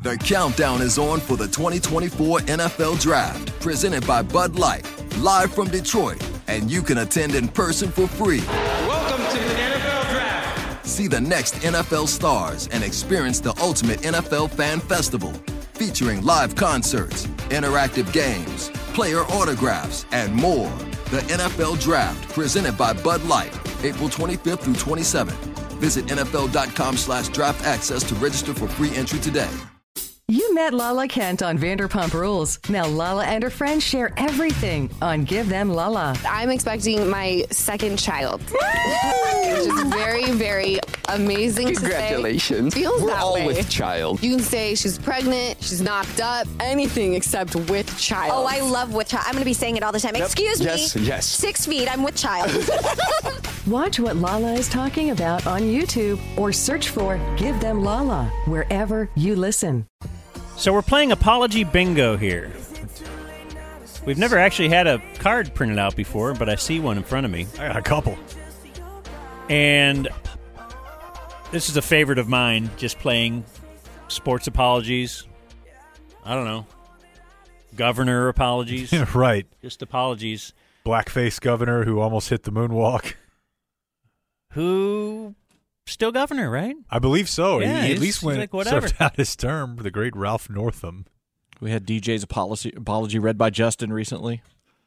The countdown is on for the 2024 NFL Draft, presented by Bud Light, live from Detroit, and you can attend in person for free. Welcome to the NFL Draft. See the next NFL stars and experience the ultimate NFL fan festival, featuring live concerts, interactive games, player autographs, and more. The NFL Draft, presented by Bud Light, April 25th through 27th. Visit NFL.com/draft access to register for free entry today. You met Lala Kent on Vanderpump Rules. Now Lala and her friends share everything on Give Them Lala. I'm expecting my second child, which is very, very amazing. Congratulations. To say. Feels We're that all way. with child. You can say she's pregnant, she's knocked up, anything except with child. Oh, I love with child. I'm going to be saying it all the time. Excuse me. Yes. 6 feet. I'm with child. Watch what Lala is talking about on YouTube or search for Give Them Lala wherever you listen. So we're playing Apology Bingo here. We've never actually had a card printed out before, but I see one in front of me. I got a couple. And this is a favorite of mine, just playing sports apologies. I don't know. Governor apologies. Right. Just apologies. Blackface governor who almost hit the moonwalk. Who... Still governor, right? I believe so. Yeah, he at least like, whatever. served out his term, the great Ralph Northam. We had DJ's apology read by Justin recently.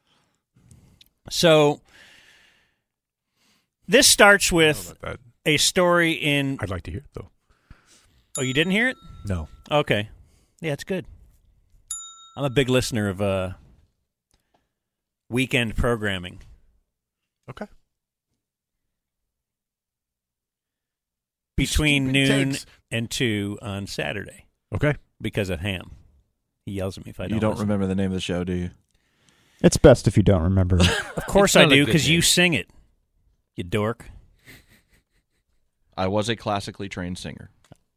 So this starts with a story in... I'd like to hear it, though. Oh, you didn't hear it? No. Okay. Yeah, it's good. I'm a big listener of weekend programming. Okay. Between noon and 2 on Saturday. Okay. Because of Ham. He yells at me if I don't. You don't listen. remember the name of the show, do you? It's best if you don't remember. Of course I do, because you sing it, you dork. I was a classically trained singer.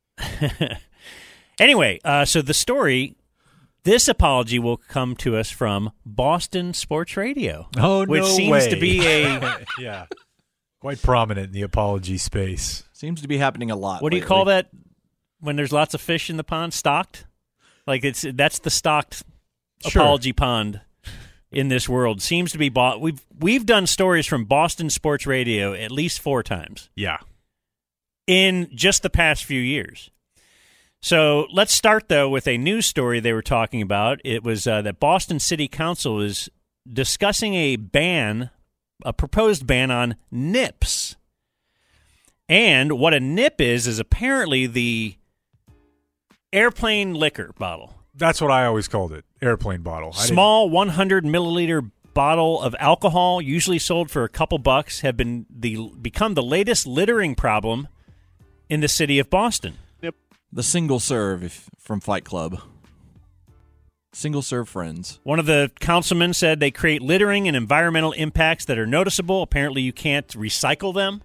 Anyway, so the story, this apology will come to us from Boston Sports Radio. Oh, which no seems way. to be a... Yeah. Quite prominent in the apology space. Seems to be happening a lot. What do you call that when there's lots of fish in the pond? Stocked? Like that's the stocked apology pond in this world. Seems to be bought. We've done stories from Boston Sports Radio at least 4 times. Yeah. In just the past few years. So let's start, though, with a news story they were talking about. It was that Boston City Council is discussing a proposed ban on nips. And what a nip is apparently the airplane liquor bottle. That's what I always called it, airplane bottle. Small 100-milliliter bottle of alcohol, usually sold for a couple bucks, have become the latest littering problem in the city of Boston. Yep. The single serve from Fight Club. Single serve friends. One of the councilmen said they create littering and environmental impacts that are noticeable. Apparently you can't recycle them.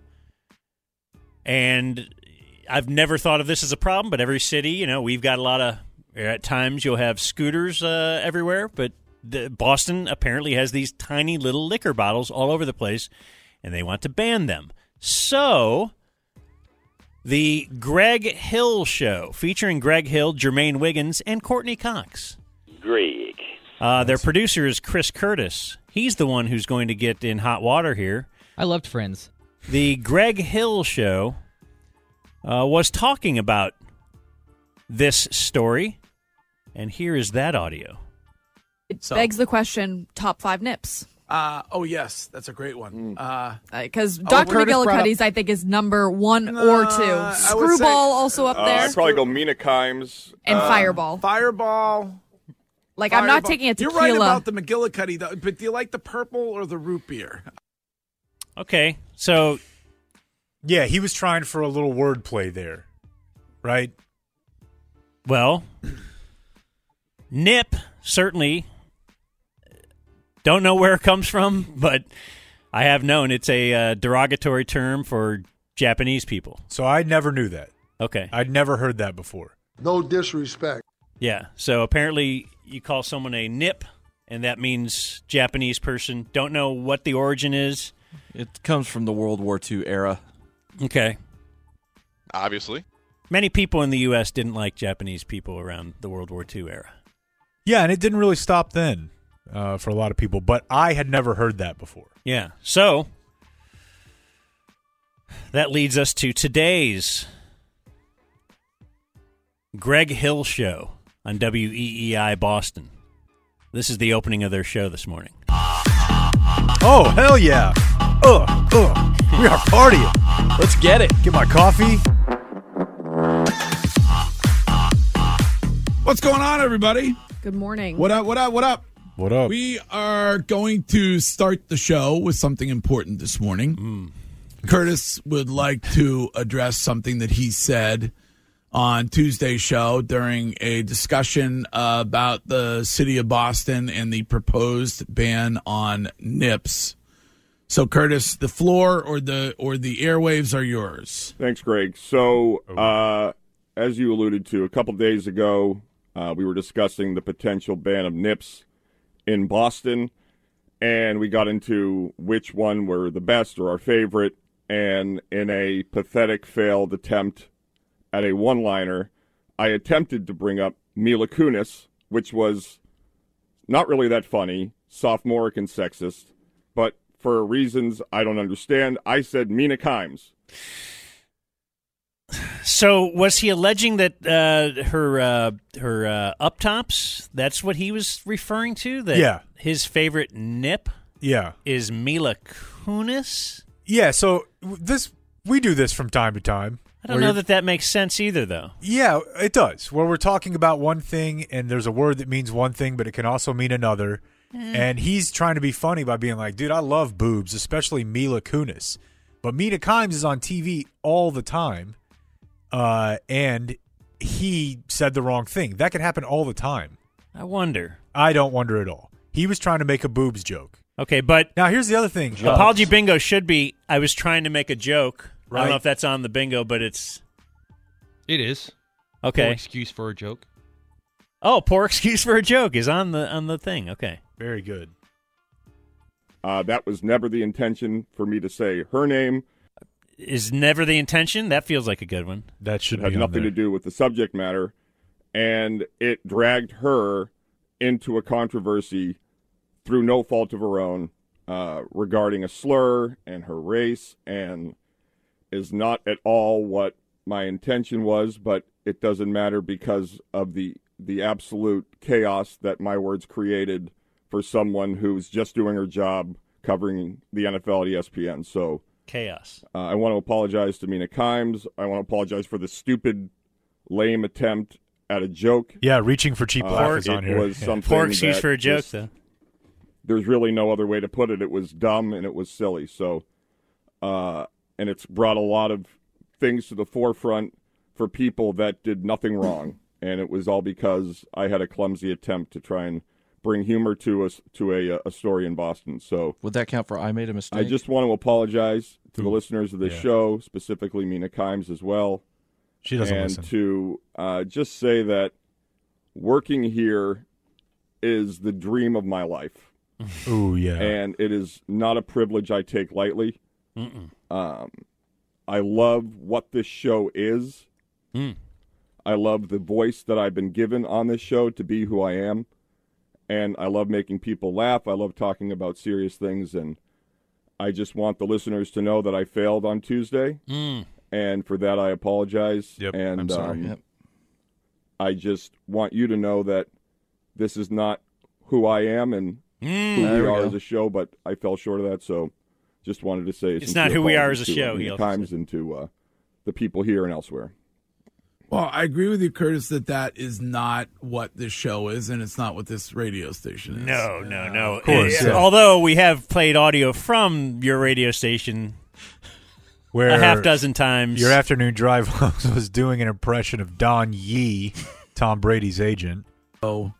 And I've never thought of this as a problem, but every city, we've got a lot of, at times you'll have scooters everywhere, but Boston apparently has these tiny little liquor bottles all over the place, and they want to ban them. So, the Greg Hill Show, featuring Greg Hill, Jermaine Wiggins, and Courtney Cox. Greg. Their producer is Chris Curtis. He's the one who's going to get in hot water here. I loved Friends. The Greg Hill Show was talking about this story, and here is that audio. It begs the question, top 5 nips. Oh, yes. That's a great one. Because Dr. McGillicuddy's, I think, is number 1 or 2. Screwball also up there. I'd probably go Mina Kimes. And Fireball. Fireball. Like, I'm not taking a tequila. You're right about the McGillicuddy, though, but do you like the purple or the root beer? Okay, so... Yeah, he was trying for a little wordplay there, right? Well, nip, certainly. Don't know where it comes from, but I have known it's a derogatory term for Japanese people. So I never knew that. Okay. I'd never heard that before. No disrespect. Yeah, so apparently you call someone a nip, and that means Japanese person. Don't know what the origin is. It comes from the World War II era. Okay. Obviously. Many people in the U.S. didn't like Japanese people around the World War II era. Yeah, and it didn't really stop then for a lot of people, but I had never heard that before. Yeah, so that leads us to today's Greg Hill Show on WEEI Boston. This is the opening of their show this morning. Oh, hell yeah. We are partying. Let's get it. Get my coffee. What's going on, everybody? Good morning. What up? What up? We are going to start the show with something important this morning. Curtis would like to address something that he said on Tuesday's show during a discussion about the city of Boston and the proposed ban on nips. So, Curtis, the floor or the airwaves are yours. Thanks, Greg. So, as you alluded to, a couple days ago, we were discussing the potential ban of nips in Boston, and we got into which one were the best or our favorite, and in a pathetic failed attempt at a one-liner, I attempted to bring up Mila Kunis, which was not really that funny, sophomoric and sexist, but for reasons I don't understand, I said Mina Kimes. So was he alleging that her up tops, that's what he was referring to? That his favorite nip is Mila Kunis? Yeah, so we do this from time to time. I don't know that makes sense either, though. Yeah, it does. Where we're talking about one thing, and there's a word that means one thing, but it can also mean another. And he's trying to be funny by being like, dude, I love boobs, especially Mila Kunis. But Mina Kimes is on TV all the time, and he said the wrong thing. That could happen all the time. I wonder. I don't wonder at all. He was trying to make a boobs joke. Okay, but now here's the other thing. Apology bingo should be, I was trying to make a joke. Right. I don't know if that's on the bingo, but it is. Okay. Poor excuse for a joke. Oh, poor excuse for a joke is on the thing. Okay. Very good. That was never the intention for me to say her name. Is never the intention? That feels like a good one. That should have be nothing to do with the subject matter, and it dragged her into a controversy through no fault of her own regarding a slur and her race, and is not at all what my intention was, but it doesn't matter because of the absolute chaos that my words created for someone who's just doing her job covering the NFL at ESPN. So chaos. I want to apologize to Mina Kimes. I want to apologize for the stupid, lame attempt at a joke. Yeah, reaching for cheap laugh is on here. Was something poor excuse for a joke, though. There's really no other way to put it. It was dumb and it was silly. So, and it's brought a lot of things to the forefront for people that did nothing wrong. And it was all because I had a clumsy attempt to try and bring humor to a story in Boston. So would that count for I made a mistake? I just want to apologize to the listeners of this show, specifically Mina Kimes as well. She doesn't listen. And to just say that working here is the dream of my life. Oh, yeah. And it is not a privilege I take lightly. I love what this show is. I love the voice that I've been given on this show to be who I am. And I love making people laugh. I love talking about serious things. And I just want the listeners to know that I failed on Tuesday. And for that, I apologize. Yep, and I'm sorry. I just want you to know that this is not who I am and who we are as a show, but I fell short of that. So just wanted to say it's not who we are as a show. Times and to the people here and elsewhere. Well, I agree with you, Curtis, that is not what this show is, and it's not what this radio station is. No. Of course. Although we have played audio from your radio station where a half dozen times. Your afternoon drive was doing an impression of Don Yee, Tom Brady's agent. So,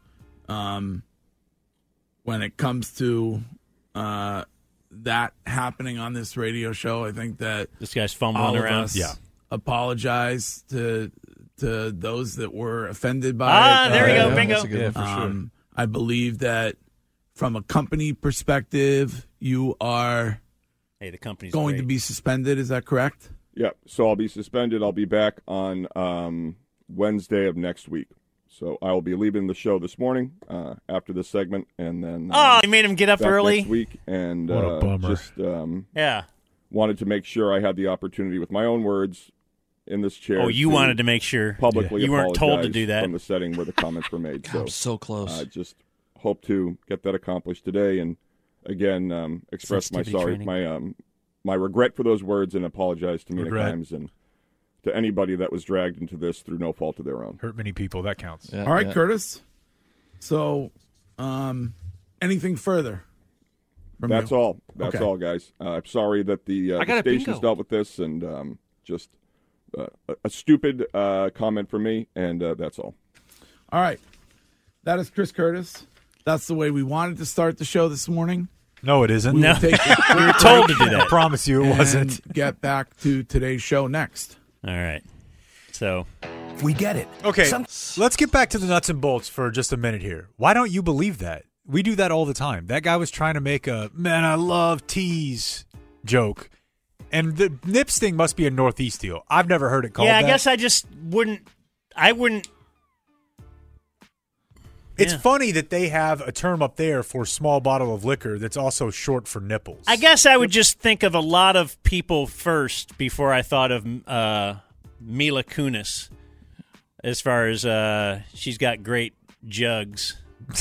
when it comes to that happening on this radio show, I think that this guy's fumbling around. Apologize to those that were offended by it. There we go, bingo. Yeah, for sure. I believe that from a company perspective, you are the company's going great. to be suspended. Is that correct? Yeah, so I'll be suspended. I'll be back on Wednesday of next week. So I will be leaving the show this morning after this segment, and then you made him get up early next week, and what a bummer. Just wanted to make sure I had the opportunity with my own words in this chair. Oh, you wanted to make sure publicly you weren't told to do that from the setting where the comments were made. God, so close. I just hope to get that accomplished today, and again express my regret for those words and apologize to Mina Kimes and to anybody that was dragged into this through no fault of their own. Hurt many people. That counts. All right, Curtis. So, anything further? That's all. That's all, guys. I'm sorry that the station's dealt with this, and just a stupid comment from me, and that's all. All right. That is Chris Curtis. That's the way we wanted to start the show this morning. No, it isn't. We No. we were told to do that. I promise you it wasn't. Get back to today's show next. All right. So we get it. Okay, let's get back to the nuts and bolts for just a minute here. Why don't you believe that? We do that all the time. That guy was trying to make a, man, I love teas joke. And the Nips thing must be a Northeast deal. I've never heard it called that. Yeah, I guess I just wouldn't. It's funny that they have a term up there for small bottle of liquor that's also short for nipples. I guess I would just think of a lot of people first before I thought of Mila Kunis, as far as she's got great jugs.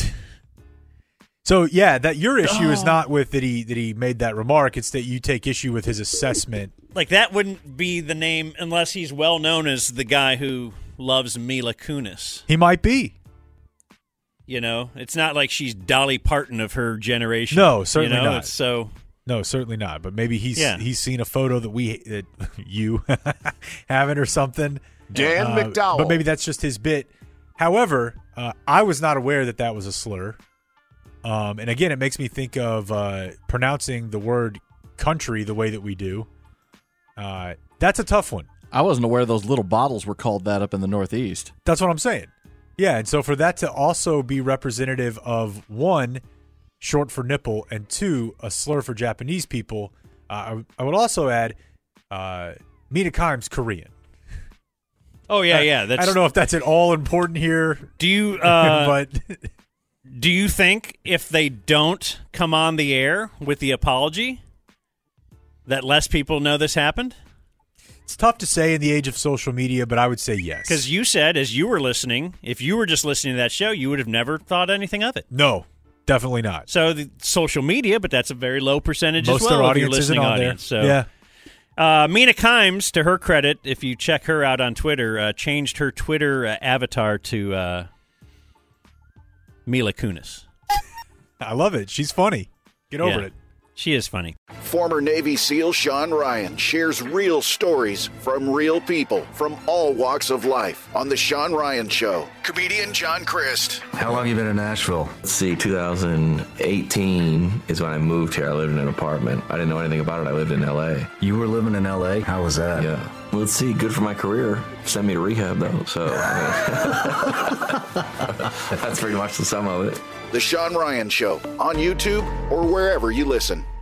So yeah, that your issue is not with that he made that remark. It's that you take issue with his assessment. Like that wouldn't be the name unless he's well known as the guy who loves Mila Kunis. He might be. You know, it's not like she's Dolly Parton of her generation. No, certainly not. No, certainly not. But maybe he's seen a photo that you haven't or something. Dan McDowell. But maybe that's just his bit. However, I was not aware that was a slur. And again, it makes me think of pronouncing the word country the way that we do. That's a tough one. I wasn't aware those little bottles were called that up in the Northeast. That's what I'm saying. Yeah, and so for that to also be representative of, one, short for nipple, and two, a slur for Japanese people, I would also add Mina Kimes Korean. Oh, yeah. I don't know if that's at all important here. Do you but do you think if they don't come on the air with the apology that less people know this happened? It's tough to say in the age of social media, but I would say yes. Because you said, as you were listening, if you were just listening to that show, you would have never thought anything of it. No, definitely not. So the social media, but that's a very low percentage Most as well of their of your audience listening isn't on audience. there. So, yeah. Mina Kimes, to her credit, if you check her out on Twitter, changed her Twitter avatar to Mila Kunis. I love it. She's funny. Get over it. She is funny. Former Navy SEAL Sean Ryan shares real stories from real people from all walks of life on The Sean Ryan Show. Comedian John Crist. How long have you been in Nashville? Let's see, 2018 is when I moved here. I lived in an apartment. I didn't know anything about it. I lived in L.A. You were living in L.A.? How was that? Yeah. Well, let's see, good for my career. Sent me to rehab, though, so that's pretty much the sum of it. The Sean Ryan Show on YouTube or wherever you listen.